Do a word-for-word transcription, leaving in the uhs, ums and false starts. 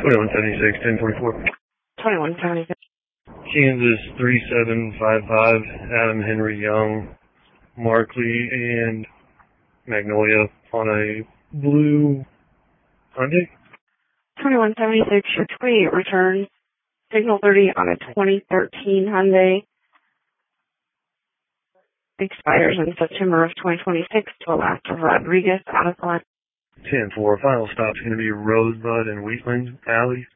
twenty-one seventy-six, ten forty-four. twenty-one seventy-six. Kansas three seven five five, Adam Henry Young, Markley, and Magnolia on a blue Hyundai. twenty-one seventy-six, your twenty-eight return. Signal thirty on a twenty thirteen Hyundai. Expires in September of twenty twenty-six to Alaska Rodriguez out of line. ten four, final stop's going to be Rosebud and Wheatland Alley.